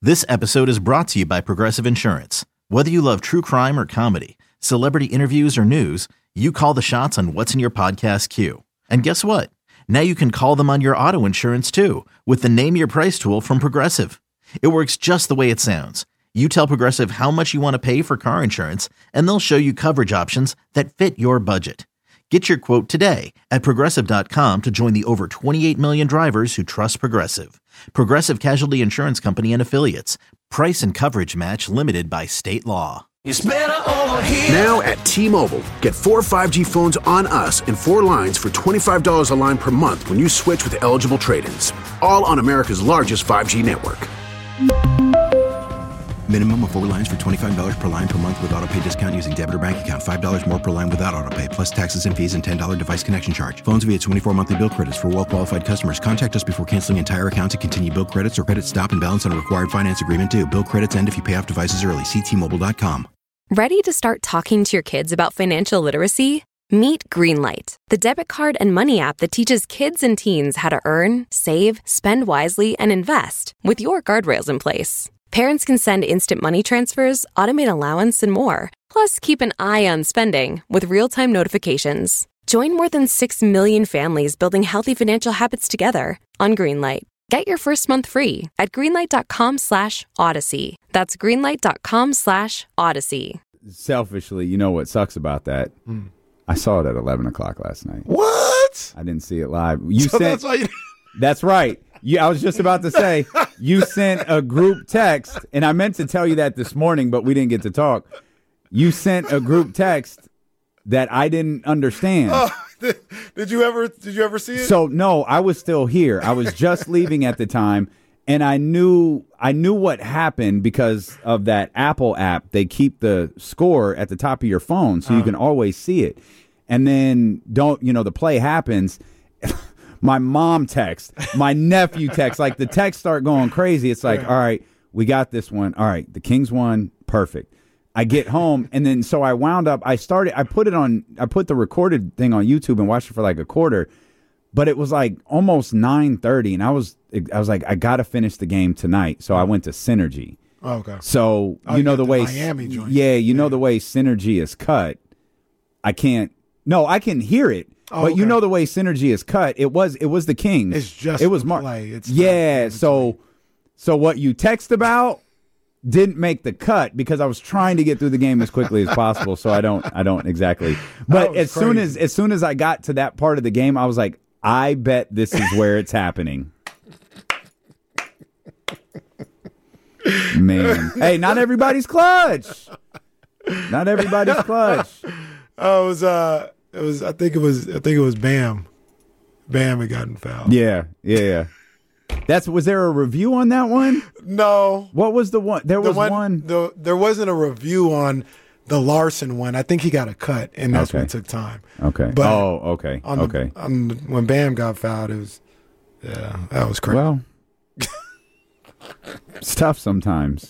This episode is brought to you by Progressive Insurance. Whether you love true crime or comedy, celebrity interviews or news, you call the shots on what's in your podcast queue. And guess what? Now you can call them on your auto insurance too with the Name Your Price tool from Progressive. It works just the way it sounds. You tell Progressive how much you want to pay for car insurance, and they'll show you coverage options that fit your budget. Get your quote today at Progressive.com to join the over 28 million drivers who trust Progressive. Progressive Casualty Insurance Company and Affiliates. Price and coverage match limited by state law. It's better over here. Now at T-Mobile, get 4 5G phones on us and 4 lines for $25 a line per month when you switch with eligible trade-ins. All on America's largest 5G network. Minimum of 4 lines for $25 per line per month with autopay discount using debit or bank account. $5 more per line without autopay, plus taxes and fees and $10 device connection charge. Phones via 24 monthly bill credits for well-qualified customers. Contact us before canceling entire account to continue bill credits or credit stop and balance on a required finance agreement due. Bill credits end if you pay off devices early. See T-Mobile.com. Ready to start talking to your kids about financial literacy? Meet Greenlight, the debit card and money app that teaches kids and teens how to earn, save, spend wisely, and invest with your guardrails in place. Parents can send instant money transfers, automate allowance, and more. Plus, keep an eye on spending with real-time notifications. Join more than 6 million families building healthy financial habits together on Greenlight. Get your first month free at greenlight.com/Odyssey. That's greenlight.com/Odyssey. Selfishly, you know what sucks about that? I saw it at 11 o'clock last night. What? I didn't see it live. That's why you... That's right. I was just about to say, you sent a group text, and I meant to tell you that this morning, but we didn't get to talk. You sent a group text that I didn't understand. Oh, did you ever see it? So no, I was still here. I was just leaving at the time, and I knew what happened because of that Apple app. They keep the score at the top of your phone, so you can always see it. And then the play happens. My mom texts, my nephew texts, like the texts start going crazy. It's like, all right, we got this one. All right, the Kings won. Perfect. I get home, and then so I wound up, I put the recorded thing on YouTube and watched it for like a quarter, but it was like almost 9:30, and I was like, I got to finish the game tonight. So I went to Synergy. Oh, okay. So the way Miami joint. know the way Synergy is cut. I can hear it. Oh, but the way Synergy is cut, it was the Kings. It's just it was the play. It's so what you text about didn't make the cut because I was trying to get through the game as quickly as possible. So I don't exactly. But as soon as I got to that part of the game, I was like, I bet this is where it's happening. Man, hey, not everybody's clutch. Not everybody's clutch. I think it was Bam. Bam had gotten fouled. Yeah. Was there a review on that one? No. What was the one? There wasn't a review on the Larson one. I think he got a cut, and that's what took time. Okay. But okay. When Bam got fouled, it was that was crazy. Well, it's tough sometimes.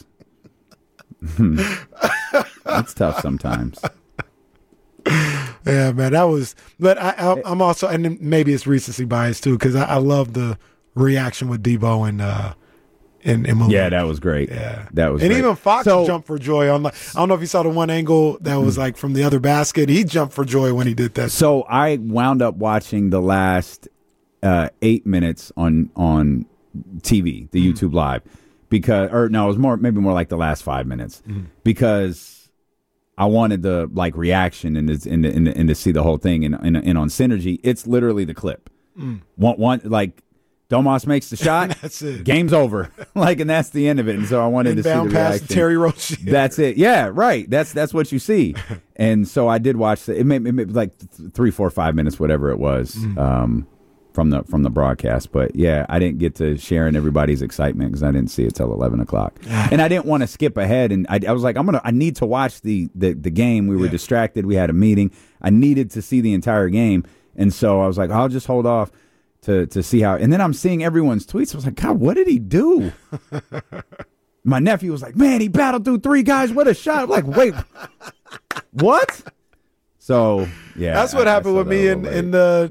It's tough sometimes. Yeah, man, that was. But I'm also, and then maybe it's recency bias too, because I love the reaction with Debo and Malik. Yeah, that was great. Yeah, that was. And great. even Fox jumped for joy on. I don't know if you saw the one angle that was like from the other basket. He jumped for joy when he did that. So I wound up watching the last 8 minutes on TV, the YouTube Live, it was maybe more like the last 5 minutes because I wanted the reaction and to see the whole thing and on Synergy, it's literally the clip. One Domas makes the shot, that's it. Game's over. And that's the end of it. And so I wanted to see the reaction. Terry Rozier. That's it. Yeah, right. That's what you see. And so I did watch it. It made like 3, 4, 5 minutes, whatever it was. From the broadcast, but yeah, I didn't get to share in everybody's excitement because I didn't see it till 11 o'clock, and I didn't want to skip ahead. And I was like, I need to watch the game. We were distracted. We had a meeting. I needed to see the entire game, and so I was like, I'll just hold off to see how. And then I'm seeing everyone's tweets. I was like, God, what did he do? My nephew was like, man, he battled through 3 guys. What a shot! I'm like, wait, what? So yeah, that's what happened with me in the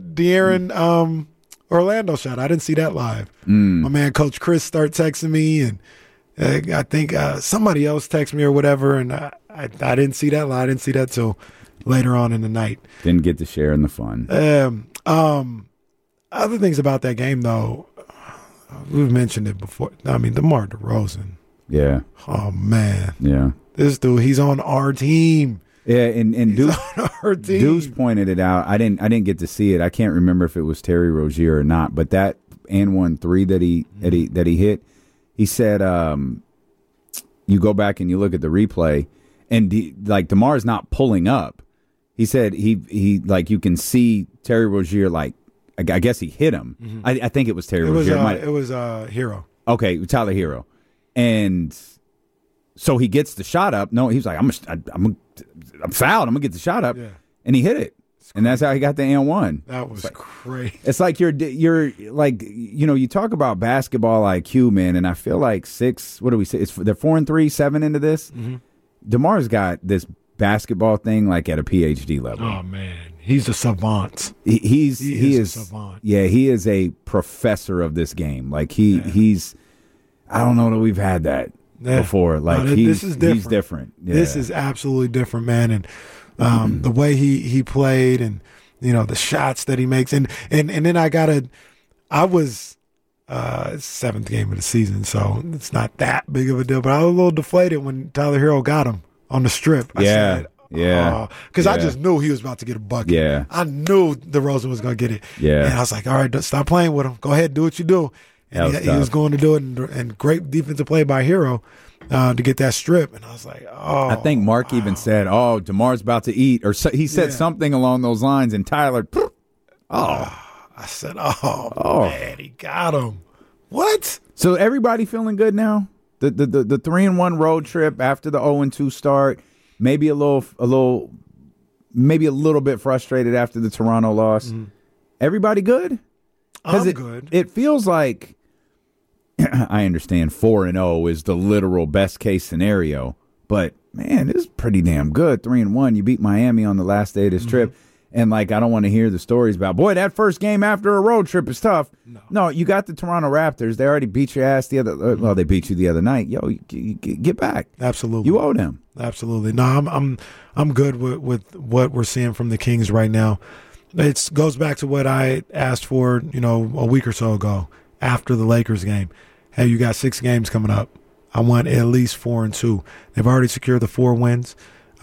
De'Aaron Orlando shot. I didn't see that live. My man, Coach Chris, started texting me, and I think somebody else texted me or whatever, and I didn't see that. I didn't see that till later on in the night. Didn't get to share in the fun. Other things about that game, though, we've mentioned it before. I mean, DeMar DeRozan. Yeah. Oh, man. Yeah. This dude, he's on our team. Yeah, and Deuce pointed it out. I didn't get to see it. I can't remember if it was Terry Rozier or not, but that and 1-3 that he hit, he said you go back and you look at the replay and like DeMar's not pulling up. He said he like you can see Terry Rozier, like I guess he hit him. Mm-hmm. I think it was Terry Rozier. It was Hero. Okay, Tyler Hero. And so he gets the shot up. No, he was like, I'm fouled. I'm gonna get the shot up, and he hit it, and that's how he got the and-1. That was crazy. It's like you're like, you know, you talk about basketball IQ, man, and I feel like what do we say? They're 4-3, 7 into this. Mm-hmm. DeMar's got this basketball thing like at a PhD level. Oh man, he's a savant. He is a savant. Yeah, he is a professor of this game. Like he's. I don't know that we've had that. Before, like this is different. He's different. Yeah. This is absolutely different, man. And the way he played, and you know the shots that he makes, and then I was 7th game of the season, so it's not that big of a deal. But I was a little deflated when Tyler Hero got him on the strip. I said, because I just knew he was about to get a bucket. Yeah, I knew DeRozan was going to get it. Yeah, and I was like, all right, stop playing with him. Go ahead, do what you do. And he was going to do it, and great defensive play by Hero to get that strip. And I was like, oh. I think Mark even said, oh, DeMar's about to eat. Or he said something along those lines, and Tyler, I said, man, he got him. What? So everybody feeling good now? The 3-1 road trip after the 0-2 start, maybe a little bit frustrated after the Toronto loss. Mm-hmm. Everybody good? I'm good. It feels like, I understand 4-0 is the literal best case scenario, but man, this is pretty damn good. 3-1. You beat Miami on the last day of this trip, and like I don't want to hear the stories about, boy, that first game after a road trip is tough. No, you got the Toronto Raptors. They already beat your ass they beat you the other night. Yo, you get back. Absolutely, you owe them. Absolutely. No, I'm good with what we're seeing from the Kings right now. It goes back to what I asked for, a week or so ago after the Lakers game. Hey, you got 6 games coming up. I want at least 4-2. They've already secured the 4 wins.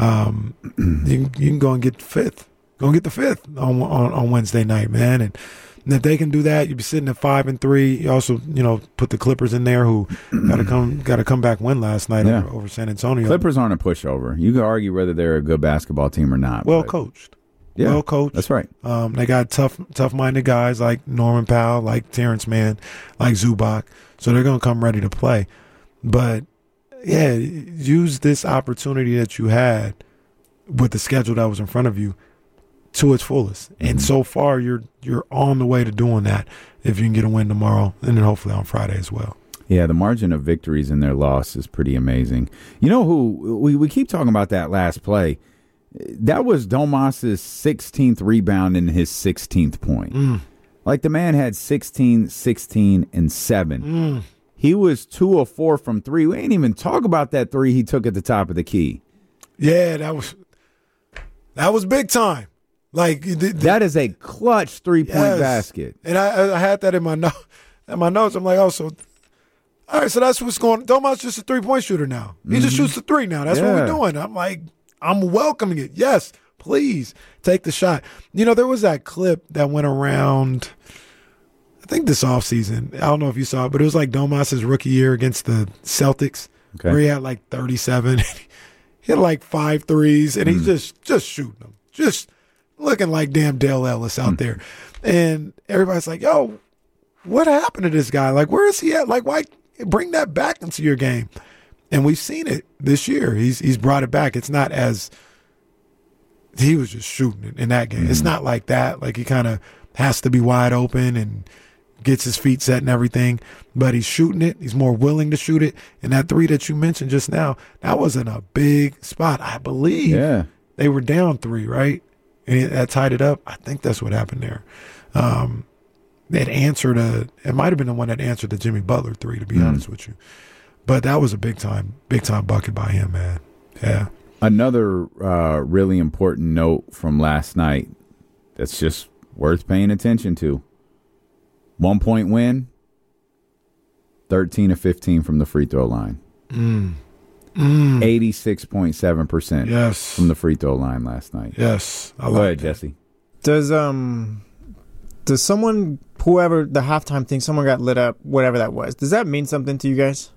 You can go and get 5th. Go and get the 5th on Wednesday night, man. And if they can do that, you'd be sitting at 5-3. You also, put the Clippers in there, who got a comeback win last night over San Antonio. Clippers aren't a pushover. You could argue whether they're a good basketball team or not. Well coached. Yeah, well coached. That's right. They got tough-minded guys like Norman Powell, like Terrence Mann, like Zubac. So they're going to come ready to play. But, yeah, use this opportunity that you had with the schedule that was in front of you to its fullest. Mm-hmm. And so far, you're on the way to doing that if you can get a win tomorrow and then hopefully on Friday as well. Yeah, the margin of victories in their loss is pretty amazing. You know who we keep talking about that last play. That was Domas's 16th rebound and his 16th point. Like the man had 16, 16, and 7. He was 2 of 4 from 3. We ain't even talk about that 3 he took at the top of the key. Yeah, that was big time. Like that is a clutch 3-point basket. And I had that in my notes. I'm like, all right, so that's what's going on. Domas just a 3-point shooter now. He just shoots the 3 now. That's what we're doing. I'm like, I'm welcoming it. Yes, please take the shot. There was that clip that went around, I think this offseason. I don't know if you saw it, but it was like Domas's rookie year against the Celtics, where he had like 37. He hit like 5 threes, and he's just shooting them. Just looking like damn Dale Ellis out there. And everybody's like, yo, what happened to this guy? Like, where is he at? Like, why bring that back into your game? And we've seen it this year. He's brought it back. It's not as he was just shooting it in that game. It's not like that. Like he kind of has to be wide open and gets his feet set and everything. But he's shooting it. He's more willing to shoot it. And that 3 that you mentioned just now, that wasn't a big spot. I believe they were down 3, right? And that tied it up. I think that's what happened there. It might have been the one that answered the Jimmy Butler 3, to be honest with you. But that was a big time bucket by him, man. Yeah. Another really important note from last night that's just worth paying attention to. 1 point win, 13 of 15 from the free throw line. 86.7% yes. from the free throw line last night. Yes. Go ahead, Jesse. Does someone, whoever the halftime thing, someone got lit up, whatever that was, does that mean something to you guys?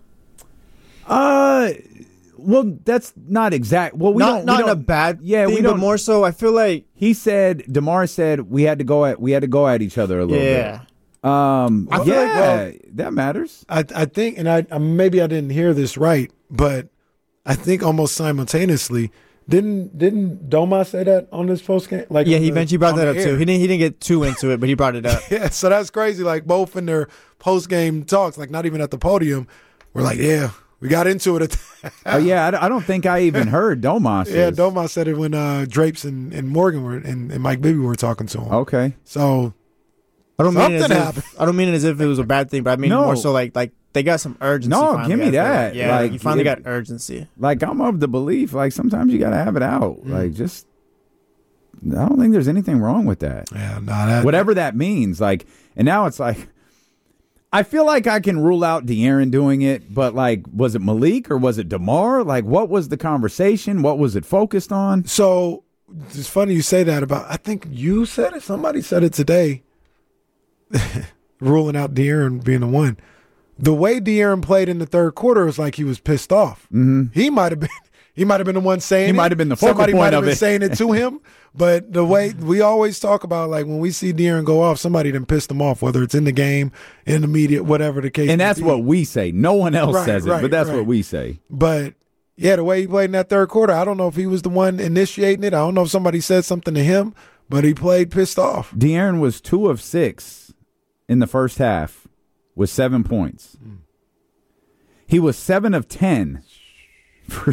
Well, that's not exact. Well, we not don't in a bad yeah, thing, we don't, but more so I feel like DeMar said we had to go at each other a little bit. I feel like, that matters. I think, and I maybe I didn't hear this right, but I think almost simultaneously, didn't Domas say that on this post game? Like, yeah, he eventually brought that up too. He didn't get too into it, but he brought it up. Yeah, so that's crazy. Like both in their post game talks, like not even at the podium, we're like, yeah, we got into it. Oh yeah, I don't think I even heard Domas. Yeah, Domas said it when Drapes and Morgan were and Mike Bibby were talking to him. Okay, so I don't mean it as if it was a bad thing, but I mean more so like they got some urgency. No, finally, give me that. Like. Yeah, like, you finally got urgency. Like I'm of the belief, like sometimes you got to have it out. Like just, I don't think there's anything wrong with that. Yeah, whatever that means. Like, and now it's like, I feel like I can rule out De'Aaron doing it, but like, was it Malik or was it DeMar? Like, what was the conversation? What was it focused on? So it's funny you say that about. I think you said it. Somebody said it today. Ruling out De'Aaron being the one. The way De'Aaron played in the third quarter was like he was pissed off. Mm-hmm. He might have been the one saying it. He might have been the focal point of it. Somebody might have been saying it to him. But the way we always talk about, like when we see De'Aaron go off, somebody done pissed him off, whether it's in the game, in the media, whatever the case. And that's what we say. No one else says it, but that's right. what we say. But yeah, the way he played in that third quarter, I don't know if he was the one initiating it. I don't know if somebody said something to him, but he played pissed off. De'Aaron was 2 of 6 in the first half with 7 points. He was 7 of 10 for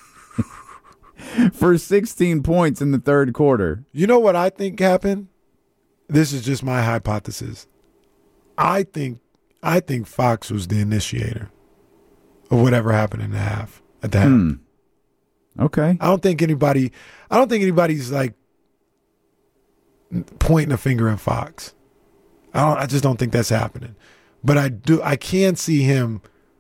16 points in the third quarter. You know what I think happened? This is just my hypothesis. I think Fox was the initiator of whatever happened in the half. At the half. Okay. I don't think anybody's like pointing a finger at Fox. I just don't think that's happening. But I can see him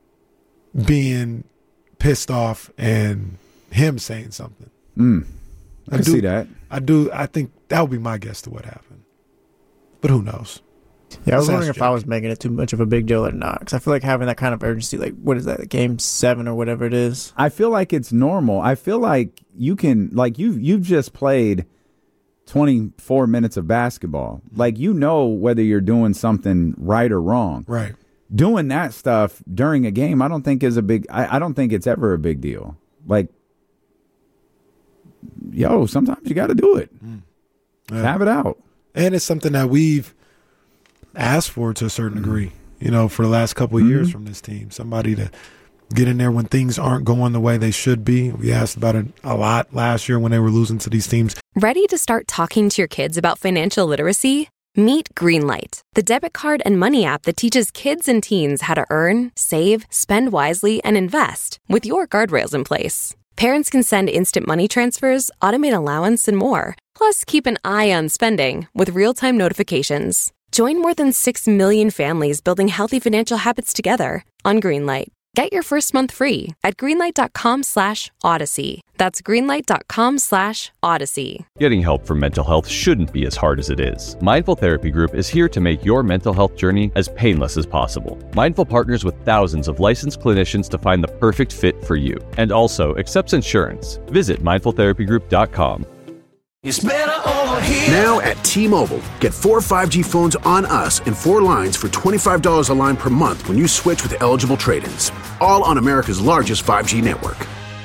being pissed off and him saying something. I can see that. I think that would be my guess to what happened. But who knows? Yeah, I was wondering if I was making it too much of a big deal or not. Because I feel like having that kind of urgency, like, what is that, game 7 or whatever it is? I feel like it's normal. I feel like you can, like, you've just played 24 minutes of basketball. Like, you know whether you're doing something right or wrong. Right. Doing that stuff during a game, I don't think is a big. I don't think it's ever a big deal. Like, sometimes you got to do it. Yeah. Have it out. And it's something that we've asked for to a certain degree, for the last couple of years from this team. Somebody to get in there when things aren't going the way they should be. We asked about it a lot last year when they were losing to these teams. Ready to start talking to your kids about financial literacy? Meet Greenlight, the debit card and money app that teaches kids and teens how to earn, save, spend wisely, and invest with your guardrails in place. Parents can send instant money transfers, automate allowance, and more. Plus, keep an eye on spending with real-time notifications. Join more than 6 million families building healthy financial habits together on Greenlight. Get your first month free at greenlight.com/Odyssey. That's greenlight.com/Odyssey. Getting help for mental health shouldn't be as hard as it is. Mindful Therapy Group is here to make your mental health journey as painless as possible. Mindful partners with thousands of licensed clinicians to find the perfect fit for you, and also accepts insurance. Visit mindfultherapygroup.com. It's better over here. Now at T-Mobile, get 4 5G phones on us and 4 lines for $25 a line per month when you switch with eligible trade-ins. All on America's largest 5G network.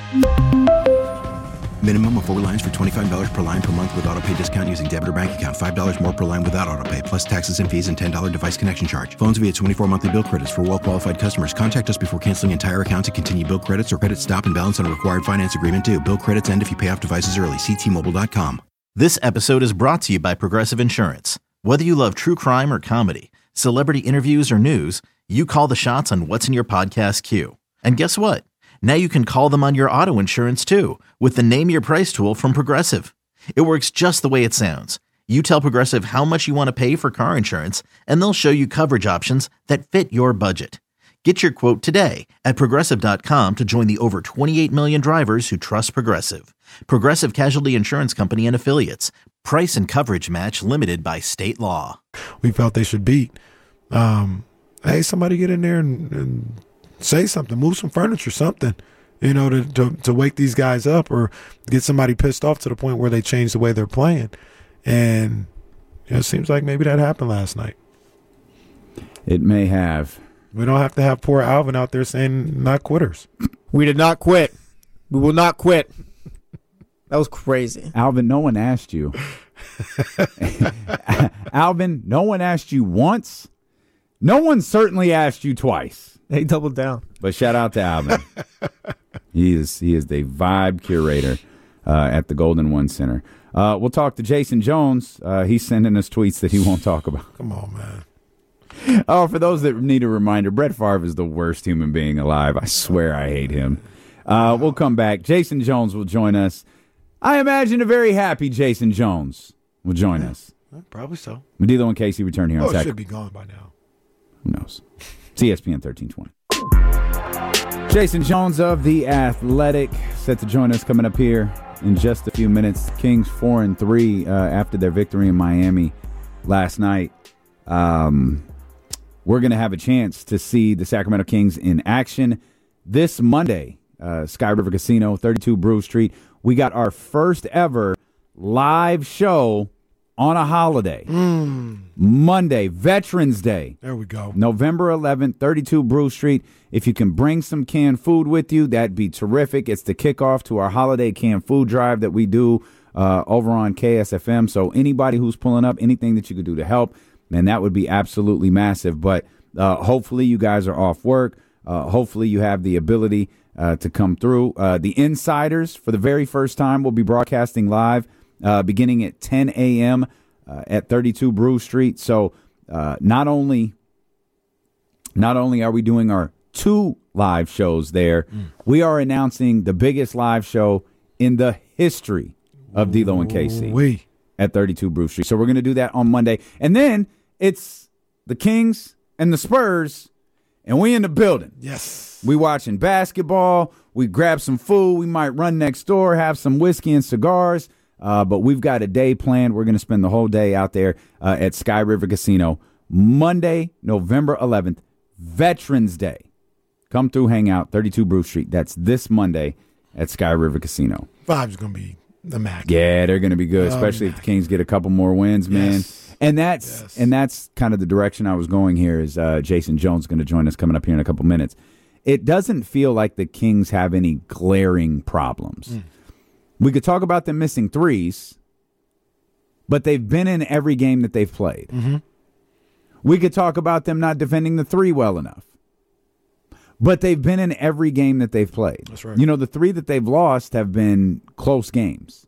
Minimum of 4 lines for $25 per line per month with autopay discount using debit or bank account. $5 more per line without autopay, plus taxes and fees and $10 device connection charge. Phones via 24 monthly bill credits for well-qualified customers. Contact us before canceling entire account to continue bill credits or credit stop and balance on a required finance agreement due. Bill credits end if you pay off devices early. See T-Mobile.com. This episode is brought to you by Progressive Insurance. Whether you love true crime or comedy, celebrity interviews or news, you call the shots on what's in your podcast queue. And guess what? Now you can call them on your auto insurance too with the Name Your Price tool from Progressive. It works just the way it sounds. You tell Progressive how much you want to pay for car insurance, and they'll show you coverage options that fit your budget. Get your quote today at Progressive.com to join the over 28 million drivers who trust Progressive. Progressive Casualty Insurance Company and Affiliates. Price and coverage match limited by state law. We felt they should beat. Hey, somebody get in there and say something, move some furniture, something, to wake these guys up or get somebody pissed off to the point where they change the way they're playing. And it seems like maybe that happened last night. It may have. We don't have to have poor Alvin out there saying not quitters. We did not quit. We will not quit. That was crazy. Alvin, no one asked you. Alvin, no one asked you once. No one certainly asked you twice. They doubled down. But shout out to Alvin. He is the vibe curator at the Golden One Center. We'll talk to Jason Jones. He's sending us tweets that he won't talk about. Come on, man. Oh, for those that need a reminder, Brett Favre is the worst human being alive. I swear I hate him. We'll come back. Jason Jones will join us. I imagine a very happy Jason Jones will join us. Probably so. Medilo and Casey return here on Tech. Should be gone by now. Who knows? It's ESPN 1320. Jason Jones of The Athletic set to join us coming up here in just a few minutes. Kings 4-3 after their victory in Miami last night. We're going to have a chance to see the Sacramento Kings in action this Monday. Sky River Casino, 32 Brew Street. We got our first ever live show on a holiday. Monday, Veterans Day. There we go. November 11th, 32 Brew Street. If you can bring some canned food with you, that'd be terrific. It's the kickoff to our holiday canned food drive that we do over on KSFM. So anybody who's pulling up, anything that you could do to help, man, that would be absolutely massive. But hopefully you guys are off work. Hopefully you have the ability to come through. The Insiders, for the very first time, will be broadcasting live beginning at 10 a.m. At 32 Brew Street. So not only are we doing our 2 live shows there, we are announcing the biggest live show in the history of D'Lo and KC at 32 Brew Street. So we're going to do that on Monday. And then it's the Kings and the Spurs, and we in the building. Yes. We watching basketball. We grab some food. We might run next door, have some whiskey and cigars. But we've got a day planned. We're going to spend the whole day out there at Sky River Casino. Monday, November 11th, Veterans Day. Come through, hang out, 32 Brew Street. That's this Monday at Sky River Casino. Vibe's going to be the max. Yeah, they're going to be good, especially if the Kings get a couple more wins, man. Yes. And that's kind of the direction I was going here is Jason Jones going to join us coming up here in a couple minutes. It doesn't feel like the Kings have any glaring problems. We could talk about them missing threes, but they've been in every game that they've played. We could talk about them not defending the three well enough, but they've been in every game that they've played. That's right. The 3 that they've lost have been close games.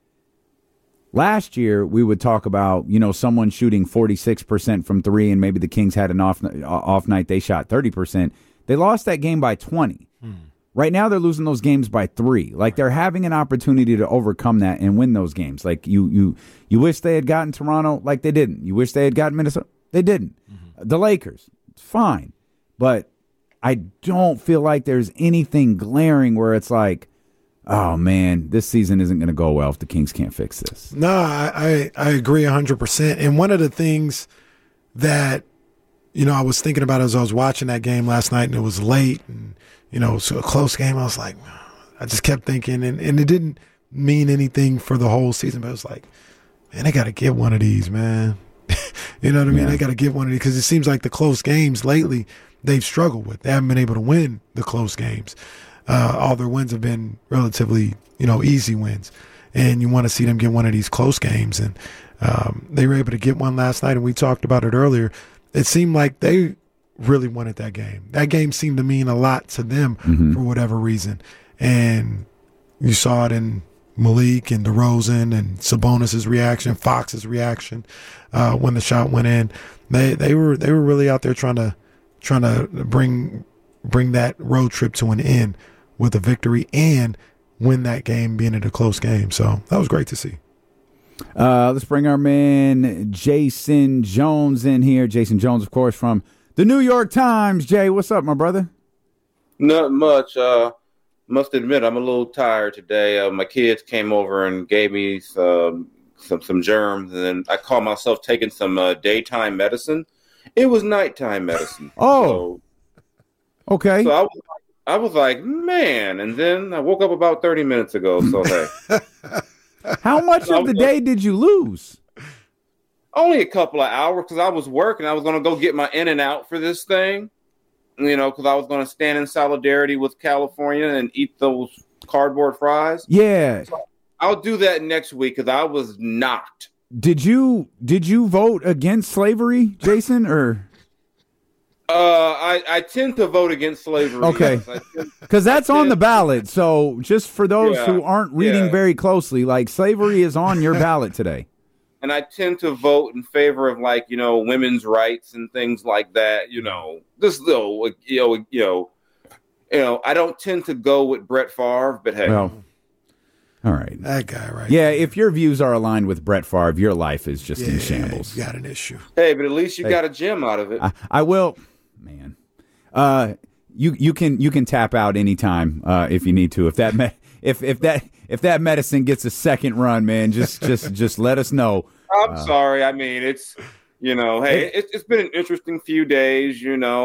Last year, we would talk about, someone shooting 46% from 3, and maybe the Kings had an off night. They shot 30%. They lost that game by 20. Right now, they're losing those games by 3. Like, they're having an opportunity to overcome that and win those games. Like, you wish they had gotten Toronto. Like, they didn't. You wish they had gotten Minnesota. They didn't. The Lakers, fine. But I don't feel like there's anything glaring where it's like, oh, man, this season isn't going to go well if the Kings can't fix this. No, I agree 100%. And one of the things that, I was thinking about as I was watching that game last night, and it was late, and, so a close game, I was like, I just kept thinking, and it didn't mean anything for the whole season, but it was like, man, they got to get one of these, man. You know what I mean? Yeah. They got to get one of these because it seems like the close games lately they've struggled with. They haven't been able to win the close games. All their wins have been relatively, easy wins. And you want to see them get one of these close games. And they were able to get one last night, and we talked about it earlier. It seemed like they really wanted that game. That game seemed to mean a lot to them for whatever reason. And you saw it in Malik and DeRozan and Sabonis' reaction, Fox's reaction when the shot went in. They were really out there trying to bring bring that road trip to an end with a victory and win that game, being it a close game. So that was great to see. Let's bring our man Jason Jones in here. Jason Jones, of course, from the New York Times. Jay, what's up, my brother? Not much. Must admit, I'm a little tired today. My kids came over and gave me some germs, and then I caught myself taking some daytime medicine. It was nighttime medicine. Oh, so, okay. So I was like, man, and then I woke up about 30 minutes ago. So hey, how much of the day did you lose? Only a couple of hours because I was working. I was going to go get my in and out for this thing. Because I was going to stand in solidarity with California and eat those cardboard fries. Yeah. So I'll do that next week because I was knocked. Did you vote against slavery, Jason, or? I tend to vote against slavery. Okay. Because that's on the ballot. So just for those who aren't reading very closely, like slavery is on your ballot today. And I tend to vote in favor of women's rights and things like that. I don't tend to go with Brett Favre, but hey. Well, all right. That guy, right? Yeah, if your views are aligned with Brett Favre, your life is just in shambles. You got an issue. Hey, but at least you got a gem out of it. I will, man. You can tap out anytime if you need to. If that medicine gets a second run, man, just let us know. I'm sorry. I mean, it's it's been an interesting few days.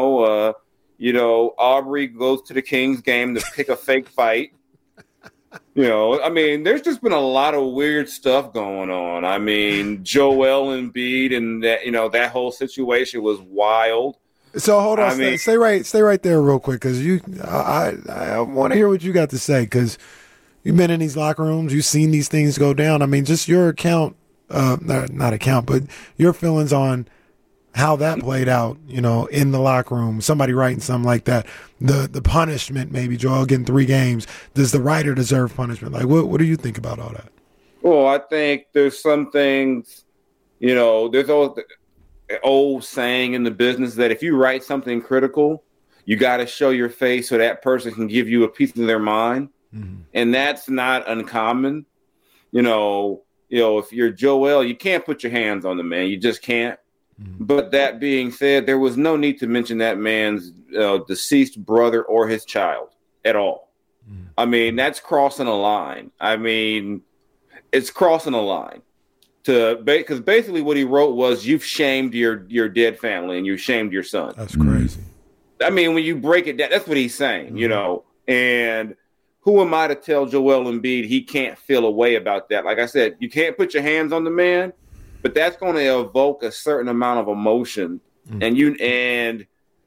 Aubrey goes to the Kings game to pick a fake fight. I mean, there's just been a lot of weird stuff going on. I mean, Joel Embiid and that whole situation was wild. So hold on, stay right there real quick because I want to hear what you got to say because you've been in these locker rooms, you've seen these things go down. I mean, just your account. Not account, but your feelings on how that played out, in the locker room, somebody writing something like that, the punishment, maybe Joel getting 3 games. Does the writer deserve punishment? Like, what do you think about all that? Well, I think there's some things, there's always the old saying in the business that if you write something critical, you got to show your face so that person can give you a piece of their mind. Mm-hmm. And that's not uncommon. If you're Joel, you can't put your hands on the man. You just can't. Mm-hmm. But that being said, there was no need to mention that man's deceased brother or his child at all. Mm-hmm. I mean, that's crossing a line. I mean, it's crossing a line because basically what he wrote was you've shamed your dead family and you shamed your son. That's crazy. I mean, when you break it down, that's what he's saying, and who am I to tell Joel Embiid he can't feel a way about that? Like I said, you can't put your hands on the man, but that's going to evoke a certain amount of emotion. Mm-hmm.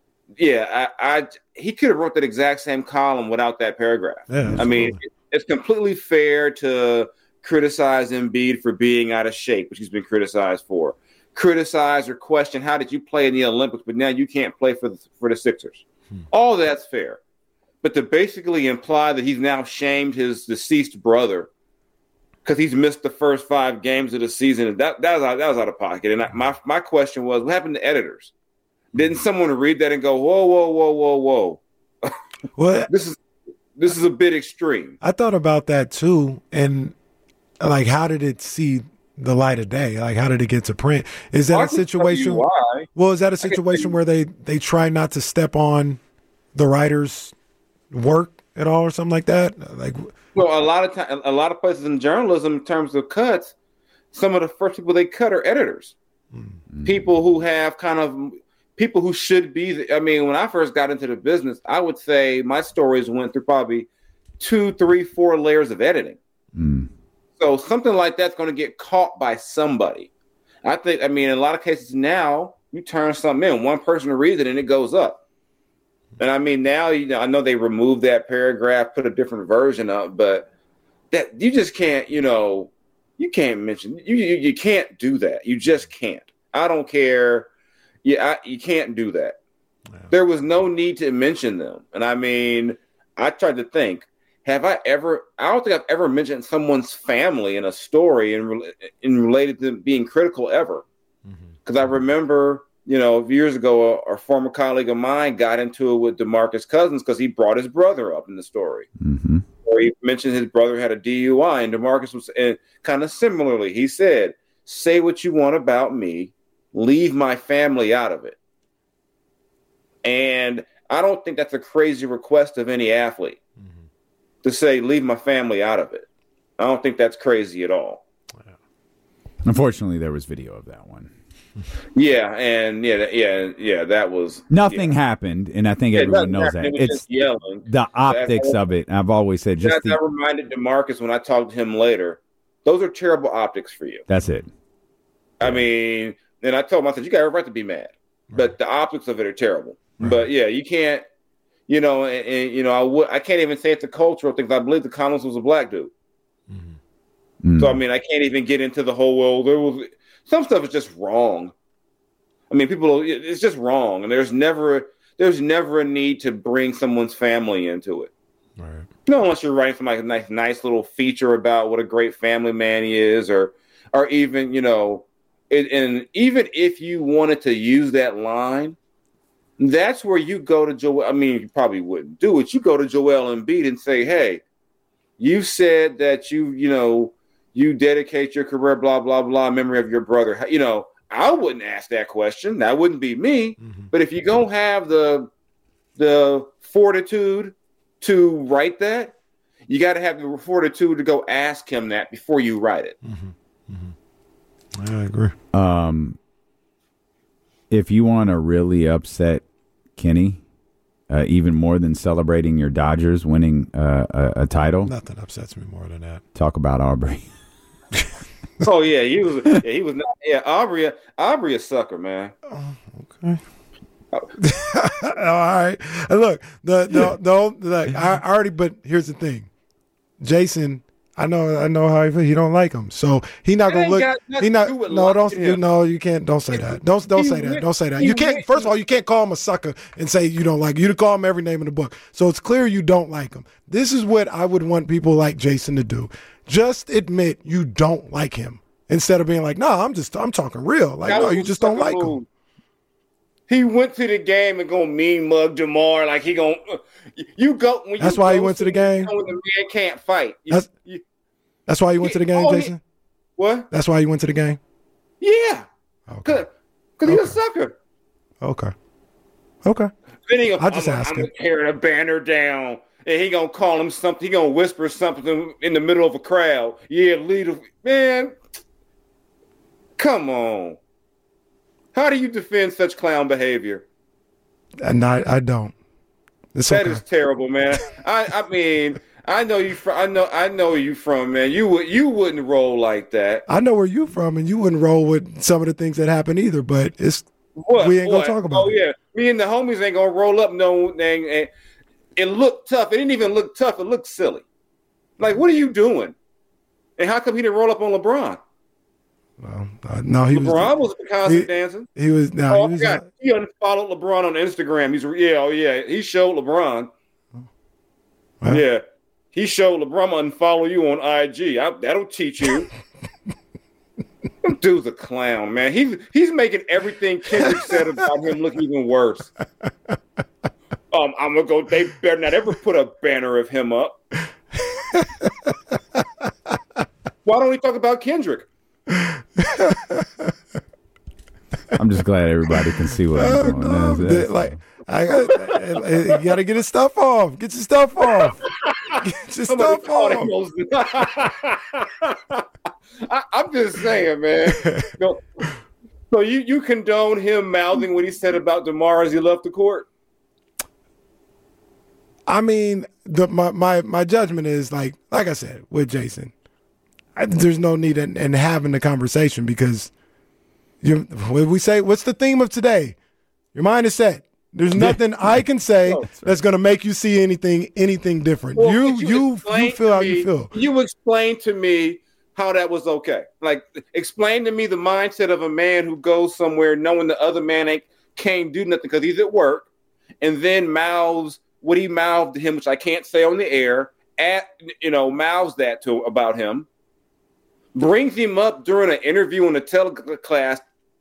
He could have wrote that exact same column without that paragraph. Yeah, I mean, it's completely fair to criticize Embiid for being out of shape, which he's been criticized for. Criticize or question, how did you play in the Olympics, but now you can't play for the Sixers? All that's fair. But to basically imply that he's now shamed his deceased brother because he's missed the first 5 games of the season, that was out of pocket. And my question was, what happened to editors? Didn't someone read that and go, whoa? Well, this is a bit extreme. I thought about that too, and like, how did it see the light of day? Like, how did it get to print? Is that a situation? Well, is that a situation where they try not to step on the writers' work at all or something like that? Well, a lot of places in journalism, in terms of cuts, some of the first people they cut are editors. Mm-hmm. People who should be. I mean, when I first got into the business, I would say my stories went through probably 2, 3, 4 layers of editing. Mm. So something like that's going to get caught by somebody. I mean, in a lot of cases now, you turn something in, one person reads it and it goes up. And I mean, now, I know they removed that paragraph, put a different version up, but that you just can't, you can't mention, you can't do that. You just can't. I don't care. Yeah, you can't do that. Yeah. There was no need to mention them. And I mean, I tried to think, I don't think I've ever mentioned someone's family in a story and related to being critical ever. Because I remember years ago, a former colleague of mine got into it with DeMarcus Cousins because he brought his brother up in the story. Mm-hmm. Or he mentioned his brother had a DUI, and DeMarcus was kind of similarly. He said, "Say what you want about me, leave my family out of it." And I don't think that's a crazy request of any athlete to say, "Leave my family out of it." I don't think that's crazy at all. Unfortunately, there was video of that one. Yeah, and that was nothing happened, and I think everyone knows that. It's yelling. The optics of it. I've always said that reminded DeMarcus when I talked to him later. Those are terrible optics for you. That's it. I mean, and I told him, I said, you got every right to be mad, but the optics of it are terrible. Right. But yeah, you can't. I can't even say it's a cultural thing. I believe the Collins was a black dude. Mm-hmm. So I mean, I can't even get into the whole world. There was. Some stuff is just wrong. I mean, it's just wrong. And there's never a need to bring someone's family into it. Right. Unless you're writing some like a nice little feature about what a great family man he is, or even, and even if you wanted to use that line, that's where you go to Joel. I mean, you probably wouldn't do it. You go to Joel Embiid and say, "Hey, you said that you dedicate your career, blah, blah, blah, in memory of your brother." I wouldn't ask that question. That wouldn't be me. Mm-hmm. But if you don't have the fortitude to write that, you got to have the fortitude to go ask him that before you write it. Mm-hmm. Mm-hmm. I agree. If you want to really upset Kenny, even more than celebrating your Dodgers winning a title, nothing upsets me more than that. Talk about Aubrey. Oh yeah, he was not. Yeah, Aubrey a sucker, man. Oh, okay. All right. Look, I already. But here's the thing, Jason. I know how he don't like him, so he not gonna look. He not. No, don't. No, you can't. Don't say that. Don't say that. Don't say that. You can't. First of all, you can't call him a sucker and say you don't like him. You call him every name in the book. So it's clear you don't like him. This is what I would want people like Jason to do. Just admit you don't like him instead of being like, "No, I'm talking real." Like, no, you just don't like him. He went to the game and gonna mean mug DeMar like he gonna. You go. When that's why he went to the game. When the man can't fight. That's why you went to the game, Jason. What? That's why you went to the game. Yeah. Okay. Because he's a sucker. Okay. I just ask him. Tearing a banner down, and he gonna call him something. He gonna whisper something in the middle of a crowd. Yeah, leader, man. Come on. How do you defend such clown behavior? And I don't. That is terrible, man. I mean, I know you from. I know where you from, man. You wouldn't roll like that. I know where you from, and you wouldn't roll with some of the things that happen either. But we ain't gonna talk about it. Oh yeah, me and the homies ain't gonna roll up no thing. And it looked tough. It didn't even look tough. It looked silly. Like, what are you doing? And how come he didn't roll up on LeBron? Well, no, LeBron was constant dancing. He was. No, he unfollowed LeBron on Instagram. He showed LeBron. Well, yeah, he showed LeBron unfollow you on IG. That'll teach you. Dude's a clown, man. He's making everything Kendrick said about him look even worse. I'm gonna go. They better not ever put a banner of him up. Why don't we talk about Kendrick? I'm just glad everybody can see what I'm doing. You got to get his stuff off. Get your stuff off. Get your stuff off. I'm just saying, man. So you condone him mouthing what he said about DeMar as he left the court? I mean, my judgment is like I said with Jason. There's no need in having the conversation because we say, what's the theme of today? Your mind is set. There's nothing I can say that's going to make you see anything different. Well, you feel how you feel. You explain to me how that was okay. Like, explain to me the mindset of a man who goes somewhere knowing the other man can't do nothing because he's at work, and then mouths what he mouthed to him, which I can't say on the air. Mouths that to about him. Brings him up during an interview in a teleclass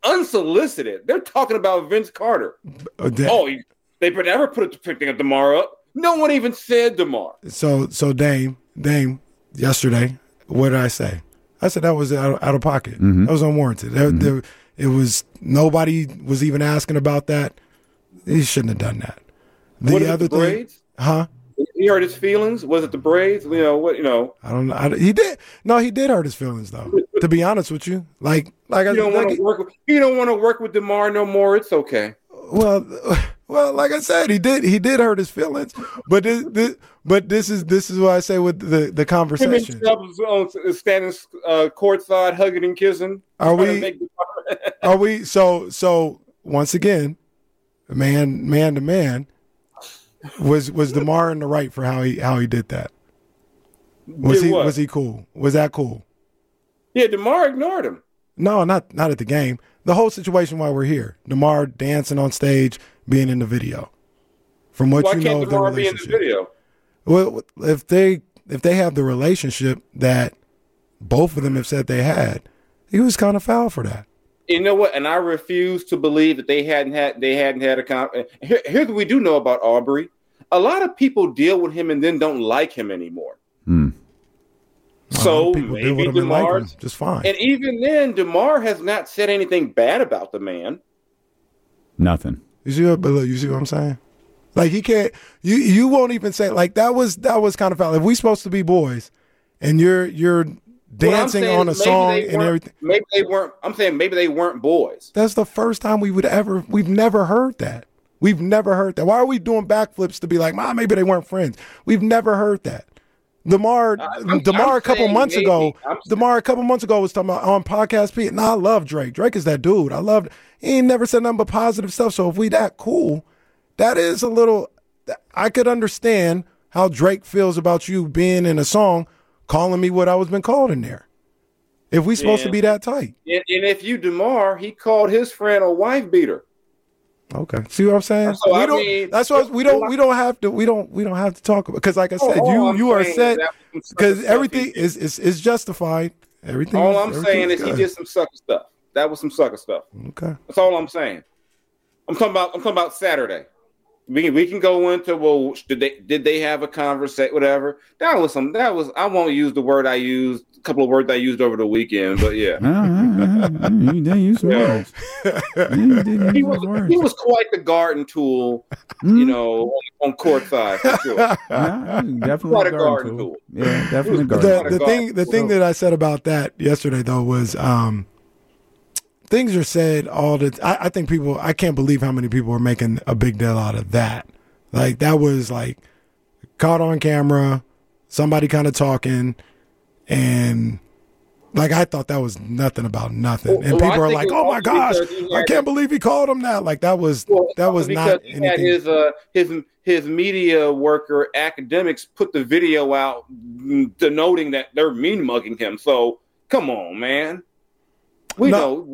unsolicited. They're talking about Vince Carter. They never put a picture of DeMar up. No one even said DeMar. So Dame, yesterday, what did I say? I said that was out of pocket. Mm-hmm. That was unwarranted. It was nobody was even asking about that. He shouldn't have done that. The other thing, braids? Huh? He hurt his feelings. Was it the braids? You know what? You know. I don't know. He did. No, he did hurt his feelings though. To be honest with you, you don't want to work with DeMar no more. It's okay. Well, like I said, he did hurt his feelings. But this is what I say with the conversation. Standing courtside, hugging and kissing. Are we? So once again, man to man, was DeMar in the right for how he did that? Was he cool? Was that cool? Yeah, DeMar ignored him. No, not at the game. The whole situation while we're here, DeMar dancing on stage, being in the video. From what you know of the relationship, be in the video? Well, if they have the relationship that both of them have said they had, he was kind of foul for that. You know what? And I refuse to believe that they hadn't had a Here's what we do know about Aubrey. A lot of people deal with him and then don't like him anymore. So maybe DeMar just fine. And even then, DeMar has not said anything bad about the man. Nothing. You see what I'm saying? Like he can't. You won't even say like that was kind of foul. If we supposed to be boys, and you're dancing on a song and everything. Maybe they weren't. I'm saying maybe they weren't boys. That's the first time we've never heard that. We've never heard that. Why are we doing backflips to be like, maybe they weren't friends? We've never heard that. DeMar a couple months ago was talking about on Podcast Pete. I love Drake. Drake is that dude. He ain't never said nothing but positive stuff. So if we that cool, that is a little, I could understand how Drake feels about you being in a song, calling me what I was been called in there. If we supposed to be that tight. And if you DeMar, he called his friend a wife beater. Okay, see what I'm saying? So that's why we don't have to talk about, because like I said, you are set because everything is justified. Everything. All I'm saying is he did some sucker stuff. That was some sucker stuff. Okay, that's all I'm saying. I'm talking about Saturday. We can go into did they have a conversation, whatever. That was I won't use the word I used, a couple of words I used over the weekend, but yeah. You did use some words. He was quite the garden tool, on court side for sure. Definitely quite a garden tool. Yeah, definitely garden tool. The thing that I said about that yesterday though was things are said all the I think people, I can't believe how many people are making a big deal out of that. Like that was like caught on camera, somebody kind of talking, and like I thought that was nothing about nothing. And people are like, "Oh my gosh, I can't believe he called him that." Like that was not anything. His media worker academics put the video out denoting that they're mean mugging him. So come on, man. We know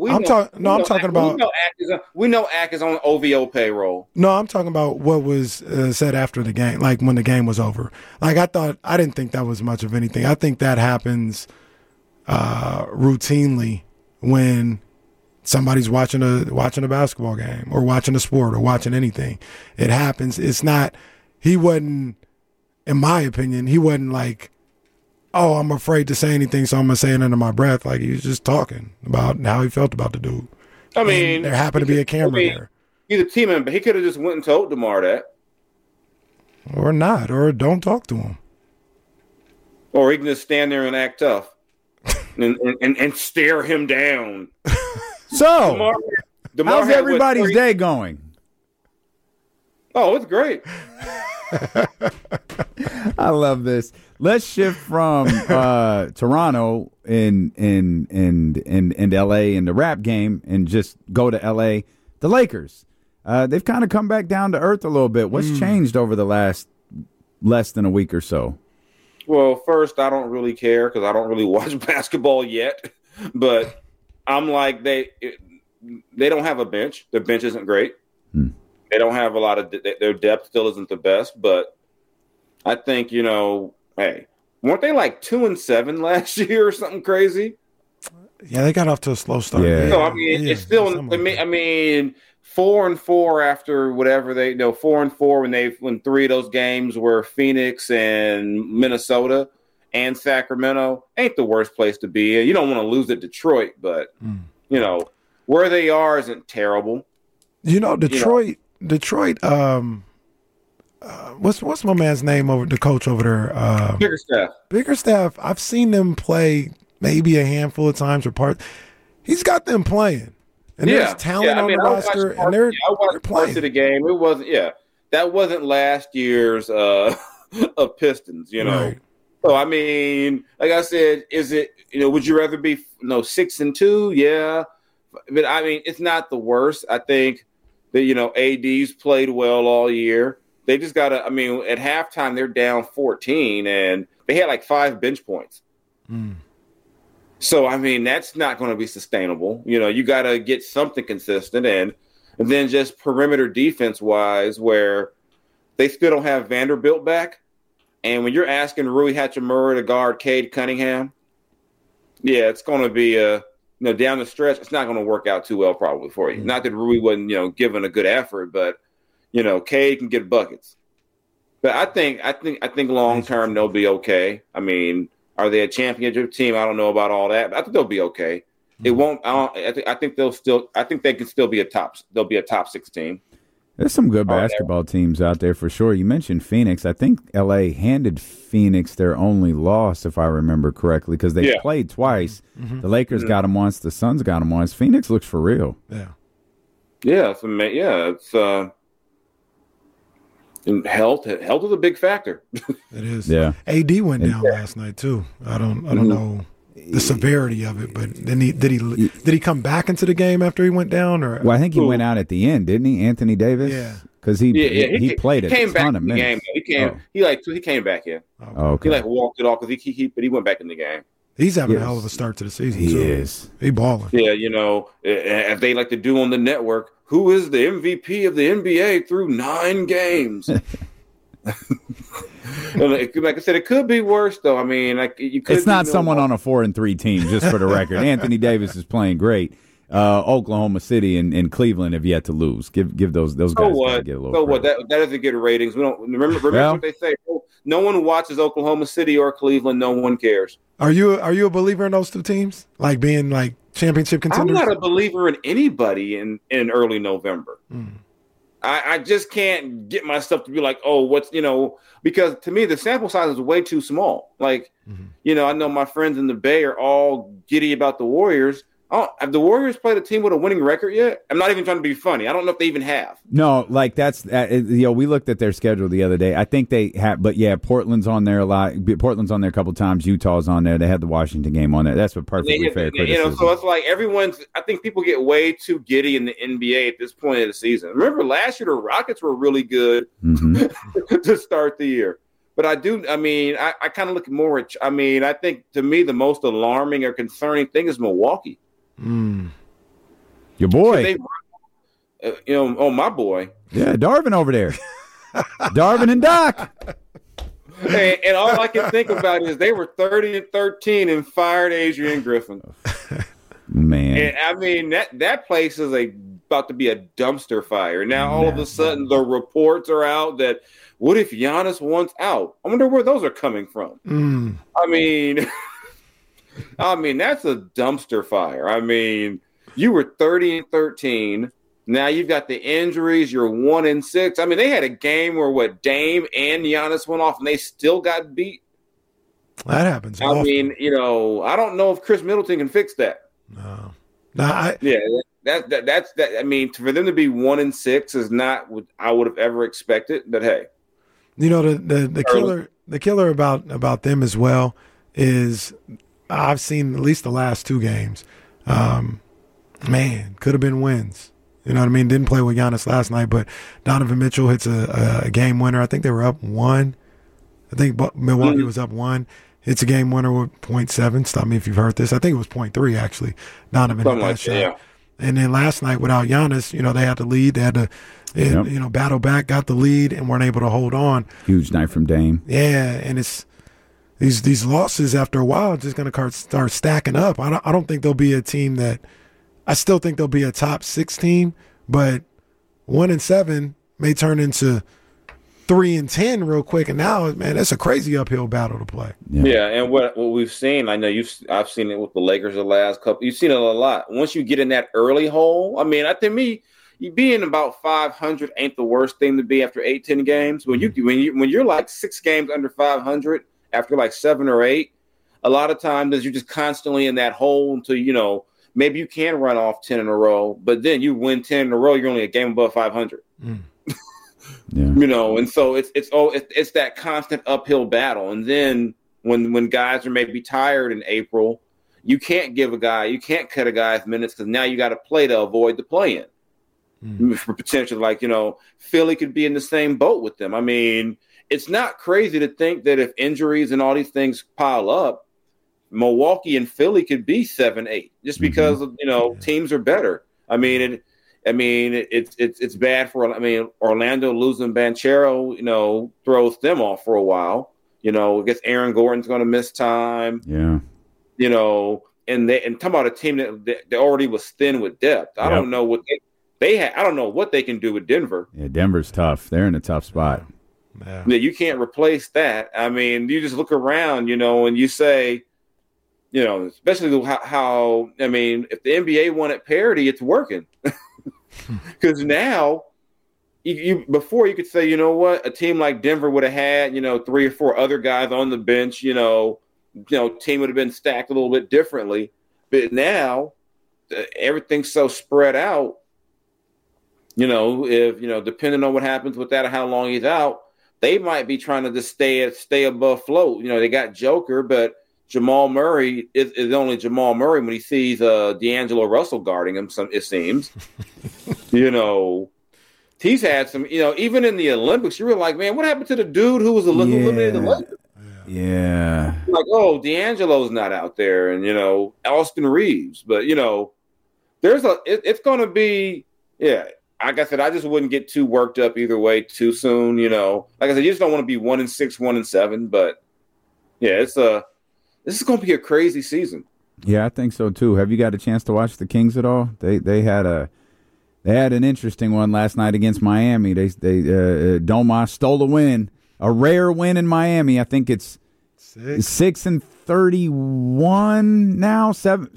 Ack is on OVO payroll. No, I'm talking about what was said after the game, like when the game was over. Like I didn't think that was much of anything. I think that happens routinely when somebody's watching a basketball game or watching a sport or watching anything. It happens. It's not. He wasn't, in my opinion, like, oh, I'm afraid to say anything, so I'm going to say it under my breath. Like, he was just talking about how he felt about the dude. I mean, and there happened to be a camera there. He's a team member. He could have just went and told DeMar that. Or not, or don't talk to him. Or he can just stand there and act tough and stare him down. So, how's everybody's day going? Oh, it's great. I love this. Let's shift from Toronto and LA in the rap game and just go to LA. The Lakers. They've kind of come back down to earth a little bit. What's changed over the last less than a week or so? Well, first, I don't really care because I don't really watch basketball yet. But I'm like, they don't have a bench. Their bench isn't great. They don't have a lot of their depth still isn't the best. But I think, hey, weren't they like 2-7 last year or something crazy? Yeah, they got off to a slow start. Yeah. So I mean, it's still. I mean, 4-4 after whatever they 4-4 when they won 3 of those games were Phoenix and Minnesota and Sacramento. Ain't the worst place to be. You don't want to lose at Detroit, but where they are isn't terrible. Detroit. What's my man's name over the coach over there? Biggerstaff. I've seen them play maybe a handful of times or parts. He's got them playing, and there's talent on the roster, and they're playing. To the game, it wasn't. Yeah, that wasn't last year's of Pistons. Right. So I mean, like I said, is it? Would you rather be 6-2? Yeah, but I mean, it's not the worst. I think that AD's played well all year. They just got to – I mean, at halftime, they're down 14, and they had like 5 bench points. So, I mean, that's not going to be sustainable. You got to get something consistent. And then just perimeter defense-wise where they still don't have Vanderbilt back. And when you're asking Rui Hachimura to guard Cade Cunningham, yeah, it's going to be down the stretch, it's not going to work out too well probably for you. Not that Rui wasn't, giving a good effort, but – Cade can get buckets, but I think long term they'll be okay. I mean, are they a championship team? I don't know about all that, but I think they'll be okay. It won't. I think they'll still. I think they can still be a top. They'll be a top 6 team. There's some good basketball teams out there for sure. You mentioned Phoenix. I think LA handed Phoenix their only loss, if I remember correctly, because they played twice. Mm-hmm. The Lakers got them once. The Suns got them once. Phoenix looks for real. Yeah. It's and health is a big factor. It is. Yeah. AD went down last night too. I don't know the severity of it, but then did he come back into the game after he went down? Or I think he went out at the end, didn't he, Anthony Davis? Yeah. Because he played a ton of minutes. He came back in. Okay. He walked it off because he went back in the game. He's having a hell of a start to the season. He too. is. He balling. Yeah, as they like to do on the network. Who is the MVP of the NBA through 9 games? Like I said, it could be worse, though. I mean, you could. It's not someone on a 4-3 team, just for the record. Anthony Davis is playing great. Oklahoma City and Cleveland have yet to lose. Give those guys get a little. So what? That doesn't get ratings. We don't remember what they say. No one watches Oklahoma City or Cleveland. No one cares. Are you a believer in those 2 teams? Like being like championship contenders? I'm not a believer in anybody in early November. I just can't get myself to be like, because to me the sample size is way too small. Like, I know my friends in the Bay are all giddy about the Warriors. Have the Warriors played a team with a winning record yet? I'm not even trying to be funny. I don't know if they even have. No, like that's we looked at their schedule the other day. I think they have, but yeah, Portland's on there a lot. Portland's on there a couple times. Utah's on there. They had the Washington game on there. That's what perfectly fair criticism. So it's like I think people get way too giddy in the NBA at this point of the season. Remember last year the Rockets were really good to start the year. But I kind of look more at. I mean, I think to me the most alarming or concerning thing is Milwaukee. Your boy. My boy. Yeah, Darvin over there. Darvin and Doc. And all I can think about is they were 30-13 and fired Adrian Griffin. Man. And I mean, that place is about to be a dumpster fire. Now, all of a sudden, the reports are out that what if Giannis wants out? I wonder where those are coming from. I mean, that's a dumpster fire. I mean, you were 30-13. Now you've got the injuries. You're 1-6. I mean, they had a game where Dame and Giannis went off, and they still got beat. That happens. I mean, I don't know if Chris Middleton can fix that. No. That's that. I mean, for them to be 1-6 is not what I would have ever expected. But hey, the killer about them as well is. I've seen at least the last 2 games. Could have been wins. You know what I mean? Didn't play with Giannis last night, but Donovan Mitchell hits a game winner. I think they were up 1. I think Milwaukee was up 1. Hits a game winner with 0.7. Stop me if you've heard this. I think it was 0.3 actually. Donovan hit that shot. Yeah. And then last night without Giannis, they had the lead. They had to, battle back, got the lead, and weren't able to hold on. Huge night from Dame. Yeah, and it's these losses after a while are just going to start stacking up. I don't think they'll be a team that – I still think they'll be a top 6 team, but 1-7 may turn into 3-10 real quick. And now, man, that's a crazy uphill battle to play. Yeah, and what we've seen, I know I've seen it with the Lakers the last couple – you've seen it a lot. Once you get in that early hole, I mean, to me, you being about 500 ain't the worst thing to be after 8-10 games. When you're like 6 games under 500 – after like 7 or 8, a lot of times you're just constantly in that hole until, maybe you can run off 10 in a row, but then you win 10 in a row, you're only a game above 500. And so it's that constant uphill battle. And then when guys are maybe tired in April, you can't cut a guy's minutes because now you got to play to avoid the play-in. For potential, Philly could be in the same boat with them. I mean, it's not crazy to think that if injuries and all these things pile up, Milwaukee and Philly could be 7-8 just because teams are better. I mean, it's bad for. I mean, Orlando losing Banchero, throws them off for a while. I guess Aaron Gordon's going to miss time. Yeah. And talking about a team that already was thin with depth. I don't know what they had. I don't know what they can do with Denver. Yeah, Denver's tough. They're in a tough spot. Yeah, you can't replace that. I mean, you just look around, and you say, especially how I mean, if the NBA wanted parity, it's working. Because now, before you could say, a team like Denver would have had, 3 or 4 other guys on the bench, team would have been stacked a little bit differently. But now, everything's so spread out. If depending on what happens with that or how long he's out, they might be trying to just stay above float. They got Joker, but Jamal Murray is only Jamal Murray when he sees D'Angelo Russell guarding him. It seems, he's had some. Even in the Olympics, you were like, man, what happened to the dude who was eliminated in the Olympics? Yeah, like, D'Angelo's not out there, and Austin Reeves, but it's going to be Like I said, I just wouldn't get too worked up either way too soon. Like I said, you just don't want to be 1-6, 1-7. But this is going to be a crazy season. Yeah, I think so too. Have you got a chance to watch the Kings at all? They had an interesting one last night against Miami. They Domas stole a win, a rare win in Miami. I think it's 6-31 now.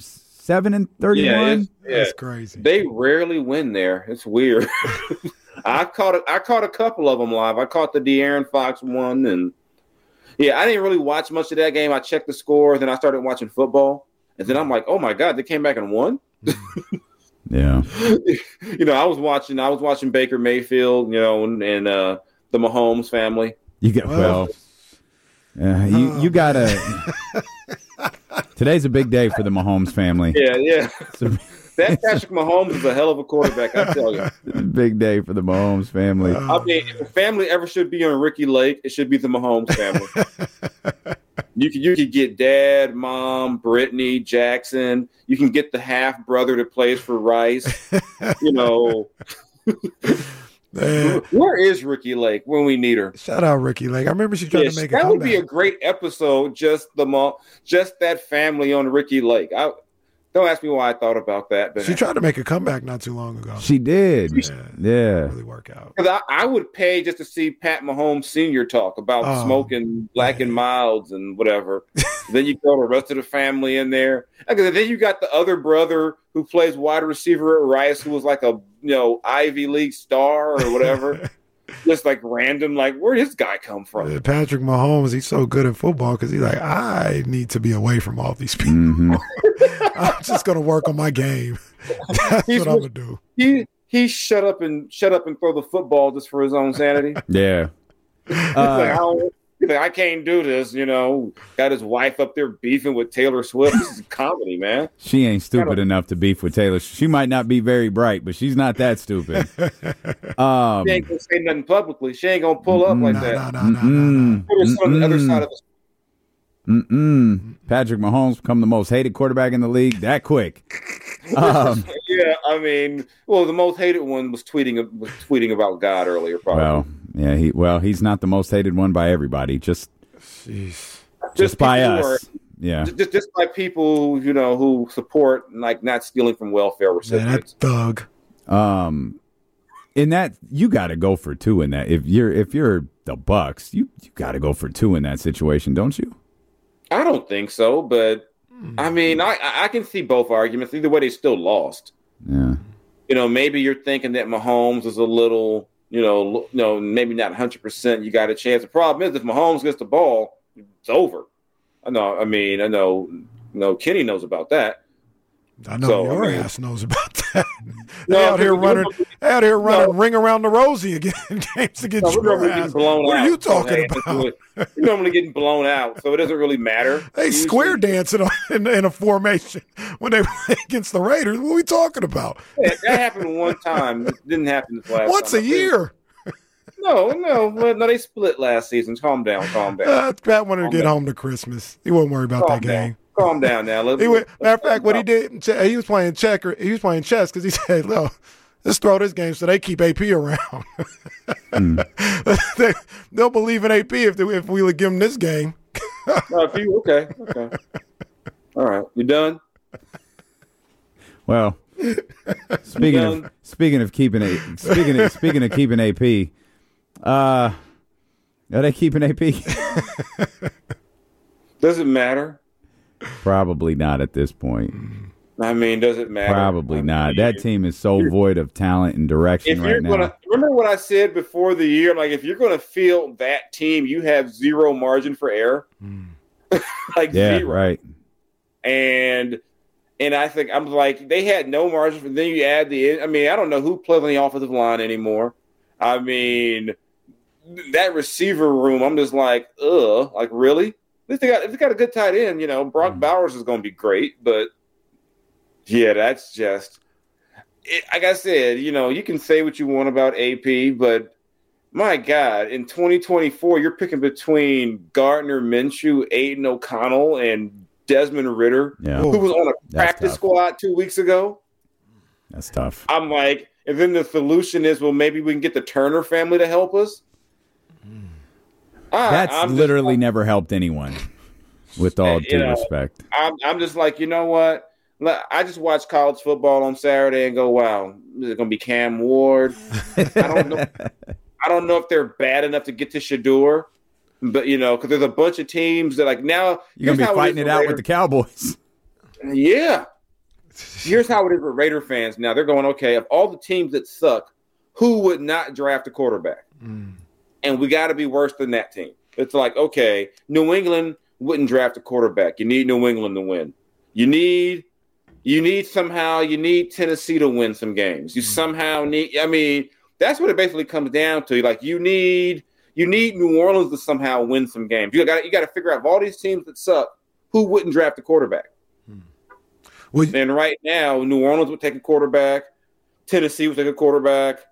7-31. That's crazy. They rarely win there. It's weird. I caught a couple of them live. I caught the De'Aaron Fox one, and I didn't really watch much of that game. I checked the score, then I started watching football, and then I'm like, oh my god, they came back and won. Yeah. I was watching Baker Mayfield, and the Mahomes family. You gotta. Today's a big day for the Mahomes family. Yeah. That Patrick Mahomes is a hell of a quarterback, I tell you. Big day for the Mahomes family. I mean, if a family ever should be on Ricky Lake, it should be the Mahomes family. You could get dad, mom, Brittany, Jackson. You can get the half brother that plays for Rice. Where is Ricky Lake when we need her? Shout out Ricky Lake. I remember she tried to make a comeback. That would be a great episode. Just that family on Ricky Lake. Don't ask me why I thought about that. But she tried to make a comeback not too long ago. She did. Yeah. Really work out. Because I would pay just to see Pat Mahomes Sr. talk about smoking Black and Milds and whatever. Then you throw the rest of the family in there. Then you got the other brother who plays wide receiver at Rice, who was like a Ivy League star or whatever. Just like random, like where did this guy come from? Patrick Mahomes, he's so good at football because he's like, I need to be away from all these people. Mm-hmm. I'm just gonna work on my game. That's what I'm gonna do. He shut up and throw the football just for his own sanity. Yeah. He's like, I can't do this, Got his wife up there beefing with Taylor Swift. This is comedy, man. She ain't stupid enough to beef with Taylor. She might not be very bright, but she's not that stupid. She ain't gonna say nothing publicly. She ain't gonna pull up like that. No. Put her on the other side of the Patrick Mahomes become the most hated quarterback in the league that quick. Yeah, I mean, the most hated one was tweeting about God earlier, probably. Well, yeah, he's not the most hated one by everybody. Just jeez. Just by us. Yeah. Just by people, who support like not stealing from welfare recipients. Man, that thug. In that, you got to go for 2 in that. If you're the Bucks, you got to go for 2 in that situation, don't you? I don't think so, but I mean, I can see both arguments. Either way, they still lost. Yeah. Maybe you're thinking that Mahomes is a little, maybe not 100%. You got a chance. The problem is if Mahomes gets the ball, it's over. I know. Kenny knows about that. I know your ass knows about that. They out here running, ring around the Rosy again, games against your ass. What are you talking about? You're normally getting blown out, so it doesn't really matter. They square dancing in a formation when they play against the Raiders. What are we talking about? Yeah, that happened one time. It didn't happen this last once time. A year. No, they split last season. Calm down. Pat wanted to get home to Christmas. He wasn't worried about that game. Calm down now. Matter of fact, what he did, he was playing checker. He was playing chess because he said, "Look, let's throw this game so they keep AP around. They'll believe in AP if we would give them this game." Okay. All right, you done? Well, speaking of keeping AP, are they keeping AP? Does it matter? Probably not at this point. I mean, does it matter? Probably not. That team is so void of talent and direction right now. Remember what I said before the year? Like, if you're going to field that team, you have zero margin for error. Zero. Right. And I think I'm like, they had no margin for. Then you add I don't know who plays on the offensive line anymore. I mean, that receiver room, I'm just like, like really? If they got a good tight end, Brock Bowers is going to be great, but yeah, that's just like I said. You can say what you want about AP, but my God, in 2024, you're picking between Gardner Minshew, Aiden O'Connell, and Desmond Ridder, who was on a practice squad 2 weeks ago. That's tough. I'm like, and then the solution is, well, maybe we can get the Turner family to help us. That's literally never helped anyone, with all due respect. I'm just like, you know what? I just watched college football on Saturday and go, wow, is it going to be Cam Ward? I don't know if they're bad enough to get to Shador, but, because there's a bunch of teams that, like, now. You're going to be fighting it out with the Cowboys. Yeah. Here's how it is with Raider fans now. They're going, okay, of all the teams that suck, who would not draft a quarterback? And we got to be worse than that team. It's like, okay, New England wouldn't draft a quarterback. You need New England to win. You need Tennessee to win some games. You somehow need, that's what it basically comes down to. Like, you need New Orleans to somehow win some games. You got to figure out of all these teams that suck, who wouldn't draft a quarterback? And right now, New Orleans would take a quarterback. Tennessee would take a quarterback.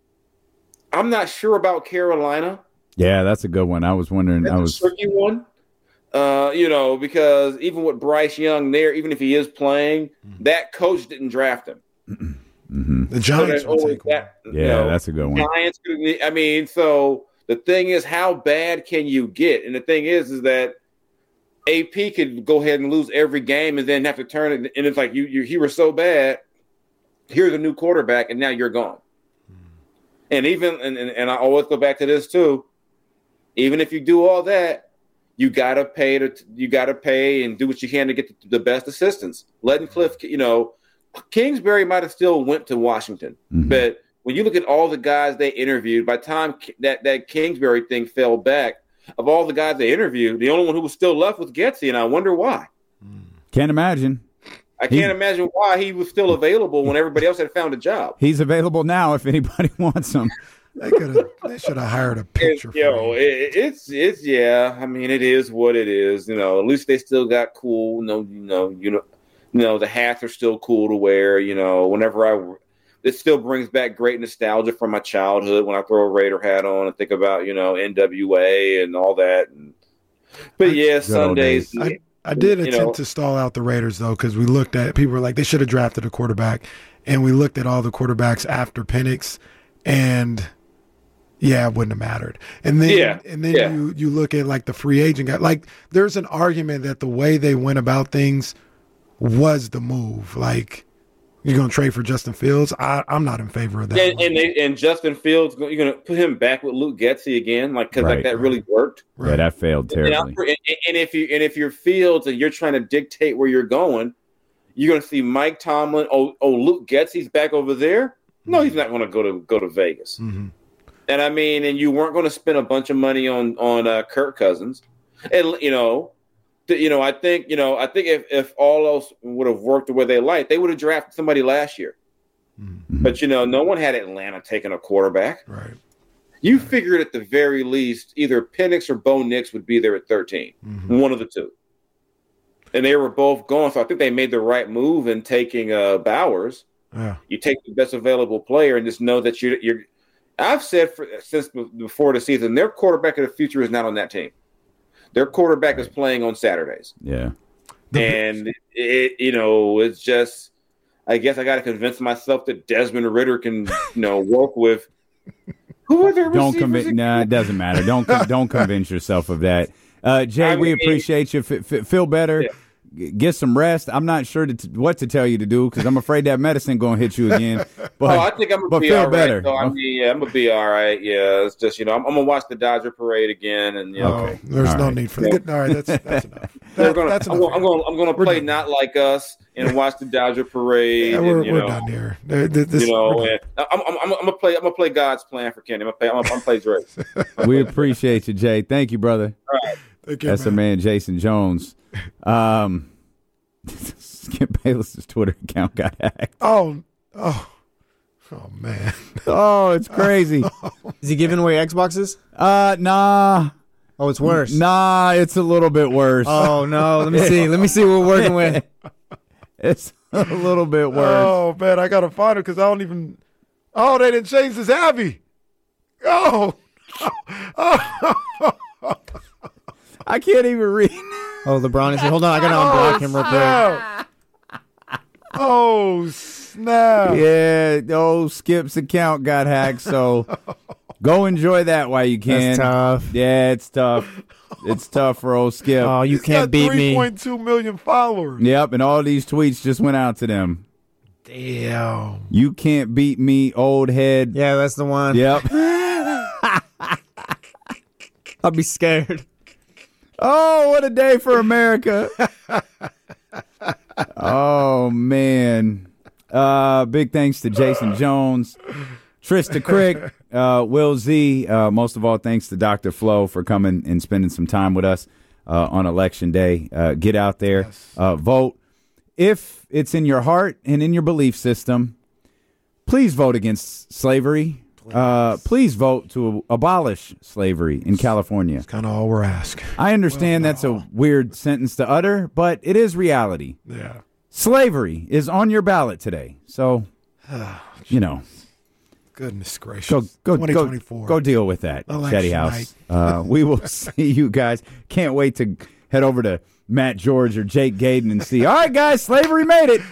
I'm not sure about Carolina. Yeah, that's a good one. I was wondering. That's a tricky one. Because even with Bryce Young there, even if he is playing, that coach didn't draft him. The Giants will take one. That's a good one. Giants. So the thing is, how bad can you get? And the thing is that AP could go ahead and lose every game and then have to turn it. And it's like you were so bad. Here's a new quarterback, and now you're gone. And I always go back to this too. Even if you do all that, you gotta pay and do what you can to get the best assistants. Letting Cliff, Kingsbury might have still went to Washington, but when you look at all the guys they interviewed, by the time that Kingsbury thing fell back, of all the guys they interviewed, the only one who was still left was Getsy, and I wonder why. Can't imagine. I can't imagine why he was still available when everybody else had found a job. He's available now if anybody wants him. They should have hired a pitcher. It's it is what it is. At least they still got cool. The hats are still cool to wear. It still brings back great nostalgia from my childhood when I throw a Raider hat on and think about NWA and all that. But Sundays. I did attempt to stall out the Raiders, though, because we looked at – people were like, they should have drafted a quarterback. And we looked at all the quarterbacks after Penix, and Yeah, it wouldn't have mattered. And then you look at like the free agent guy. Like there's an argument that the way they went about things was the move. Like you're going to trade for Justin Fields. I'm not in favor of that. And Justin Fields, you're going to put him back with Luke Getsy again, because that really worked. Yeah, that failed terribly. And if you're Fields and you're trying to dictate where you're going, you're going to see Mike Tomlin. Luke Getsy's back over there. No, he's not going to go to Vegas. Mm-hmm. And I mean, and you weren't going to spend a bunch of money on Kirk Cousins, and I think if all else would have worked the way they liked, they would have drafted somebody last year. Mm-hmm. But no one had Atlanta taking a quarterback. Right. You figured at the very least either Penix or Bo Nix would be there at 13, one of the two, and they were both gone. So I think they made the right move in taking Bowers. Yeah. You take the best available player and just know that you're. I've said since before the season, their quarterback of the future is not on that team. Their quarterback is playing on Saturdays. Yeah. And it's just, I guess I got to convince myself that Desmond Ridder can, work with. Who are their receivers? It doesn't matter. Don't convince yourself of that. Jay, we appreciate you. Feel better. Yeah. Get some rest. I'm not sure what to tell you to do because I'm afraid that medicine going to hit you again. But, I think I'm going to be all right. Better. So, I'm going to be all right. Yeah, it's just, I'm going to watch the Dodger parade again. And, okay. There's no need for that. All right, that's enough. I'm going to play Not Like Us and watch the Dodger parade. Yeah, we're done here. I'm going to play God's Plan for Kenny. I'm going to play Drake. We appreciate you, Jay. Thank you, brother. All right. That's our man, Jason Jones. Skip Bayless's Twitter account got hacked. Oh, man. Oh, it's crazy. Is he giving away Xboxes? Nah. Oh, it's worse. Nah, it's a little bit worse. Oh, no. Let me see what we're working with. It's a little bit worse. Oh, man, I got to find it because I don't even. Oh, they didn't change this Abby. Oh. I can't even read. Oh, LeBron is here. Hold on, I got to unblock him real quick. Oh, snap. Yeah, Skip's account got hacked, so go enjoy that while you can. That's tough. Yeah, it's tough. It's tough for old Skip. Oh, you can't beat me. 3.2 million followers. Yep, and all these tweets just went out to them. Damn. You can't beat me, old head. Yeah, that's the one. Yep. I'll be scared. Oh, what a day for America. Oh, man. Big thanks to Jason Jones, Trista Crick, Will Z. Most of all, thanks to Dr. Flo for coming and spending some time with us on Election Day. Get out there, vote. If it's in your heart and in your belief system, please vote against slavery. Please vote to abolish slavery in California. That's kind of all we're asking. I understand that's a weird sentence to utter, but it is reality. Yeah. Slavery is on your ballot today. So, Goodness gracious. Go 2024. Go deal with that, Chetty House. We will see you guys. Can't wait to head over to Matt George or Jake Gaden and see, all right, guys, slavery made it.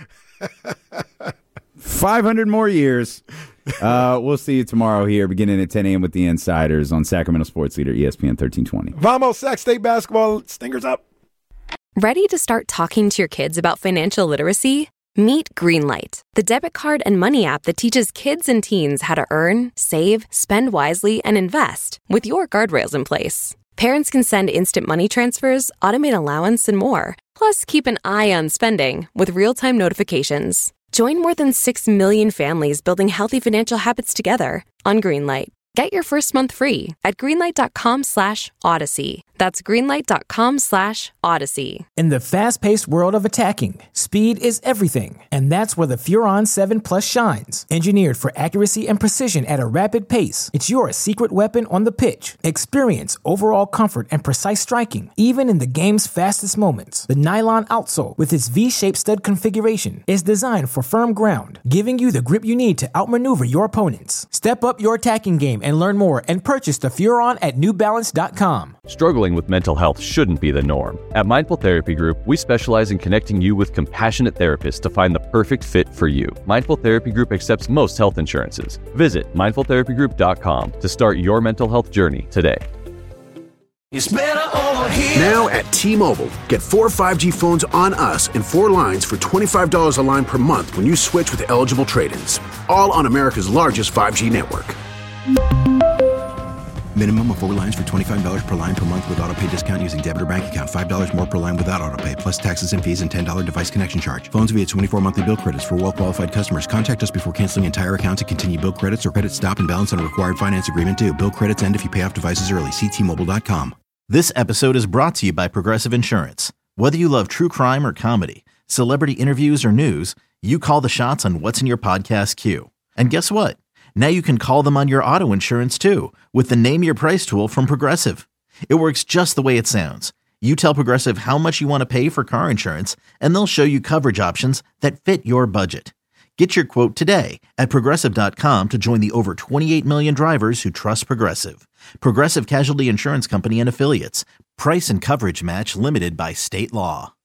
500 more years. We'll see you tomorrow here, beginning at 10 a.m. with the Insiders on Sacramento Sports Leader, ESPN 1320. Vamos, Sac State basketball, Stingers up. Ready to start talking to your kids about financial literacy? Meet Greenlight, the debit card and money app that teaches kids and teens how to earn, save, spend wisely, and invest with your guardrails in place. Parents can send instant money transfers, automate allowance, and more. Plus, keep an eye on spending with real-time notifications. Join more than 6 million families building healthy financial habits together on Greenlight. Get your first month free at greenlight.com/Odyssey. That's greenlight.com/Odyssey. In the fast-paced world of attacking, speed is everything. And that's where the Furon 7 Plus shines. Engineered for accuracy and precision at a rapid pace, it's your secret weapon on the pitch. Experience overall comfort and precise striking, even in the game's fastest moments. The nylon outsole, with its V-shaped stud configuration, is designed for firm ground, giving you the grip you need to outmaneuver your opponents. Step up your attacking game and learn more and purchase the Furon at NewBalance.com. Struggling with mental health shouldn't be the norm. At Mindful Therapy Group, we specialize in connecting you with compassionate therapists to find the perfect fit for you. Mindful Therapy Group accepts most health insurances. Visit mindfultherapygroup.com to start your mental health journey today. It's better over here. Now at T-Mobile, get 4 5G phones on us and 4 lines for $25 a line per month when you switch with eligible trade-ins. All on America's largest 5G network. Minimum of 4 lines for $25 per line per month with autopay discount using debit or bank account. $5 more per line without autopay, plus taxes and fees and $10 device connection charge. Phones via 24 monthly bill credits for well-qualified customers. Contact us before canceling entire account to continue bill credits or credit stop and balance on required finance agreement due. Bill credits end if you pay off devices early. See T-Mobile.com. This episode is brought to you by Progressive Insurance. Whether you love true crime or comedy, celebrity interviews or news, you call the shots on what's in your podcast queue. And guess what? Now you can call them on your auto insurance too with the Name Your Price tool from Progressive. It works just the way it sounds. You tell Progressive how much you want to pay for car insurance, and they'll show you coverage options that fit your budget. Get your quote today at Progressive.com to join the over 28 million drivers who trust Progressive. Progressive Casualty Insurance Company and Affiliates. Price and coverage match limited by state law.